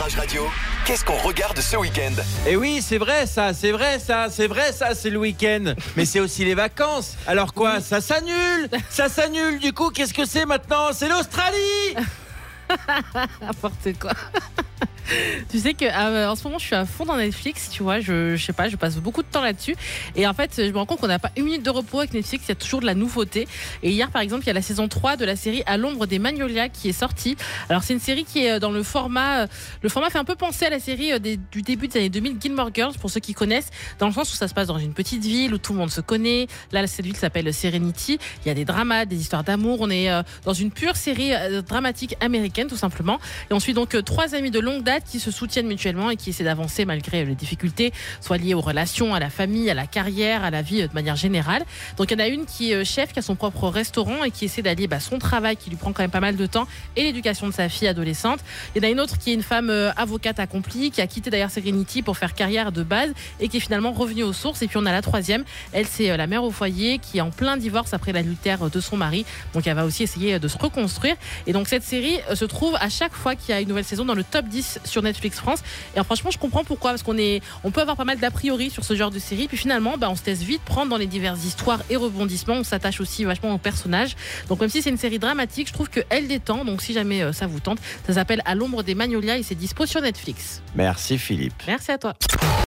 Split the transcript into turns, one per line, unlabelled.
Virage Radio, qu'est-ce qu'on regarde ce week-end?
Et oui, c'est vrai ça, c'est le week-end. Mais c'est aussi les vacances. Alors quoi, ça s'annule. Du coup, qu'est-ce que c'est maintenant? C'est l'Australie.
N'importe quoi. Tu sais que en ce moment je suis à fond dans Netflix, tu vois, je sais pas, je passe beaucoup de temps là-dessus et en fait je me rends compte qu'on n'a pas une minute de repos avec Netflix, il y a toujours de la nouveauté. Et hier par exemple il y a la saison 3 de la série À l'ombre des Magnolias qui est sortie. Alors c'est une série qui est dans le format fait un peu penser à la série du début des années 2000, Gilmore Girls, pour ceux qui connaissent, dans le sens où ça se passe dans une petite ville où tout le monde se connaît. Là cette ville s'appelle Serenity, il y a des dramas, des histoires d'amour, on est dans une pure série dramatique américaine tout simplement. Et on suit donc 3 amis de longue date qui se soutiennent mutuellement et qui essaient d'avancer malgré les difficultés, soit liées aux relations, à la famille, à la carrière, à la vie de manière générale. Donc il y en a une qui est chef, qui a son propre restaurant et qui essaie d'allier son travail qui lui prend quand même pas mal de temps et l'éducation de sa fille adolescente. Il y en a une autre qui est une femme avocate accomplie, qui a quitté d'ailleurs Serenity pour faire carrière de base et qui est finalement revenue aux sources. Et puis on a la troisième, elle c'est la mère au foyer qui est en plein divorce après l'adultère de son mari. Donc elle va aussi essayer de se reconstruire. Et donc cette série se trouve à chaque fois qu'il y a une nouvelle saison dans le top 10 sur Netflix France. Et franchement je comprends pourquoi, parce on peut avoir pas mal d'a priori sur ce genre de série, puis finalement on se laisse vite prendre dans les diverses histoires et rebondissements. On s'attache aussi vachement aux personnages. Donc même si c'est une série dramatique, je trouve qu'elle détend. Donc si jamais ça vous tente, ça s'appelle À l'ombre des Magnolias et c'est dispo sur Netflix.
Merci Philippe.
Merci à toi.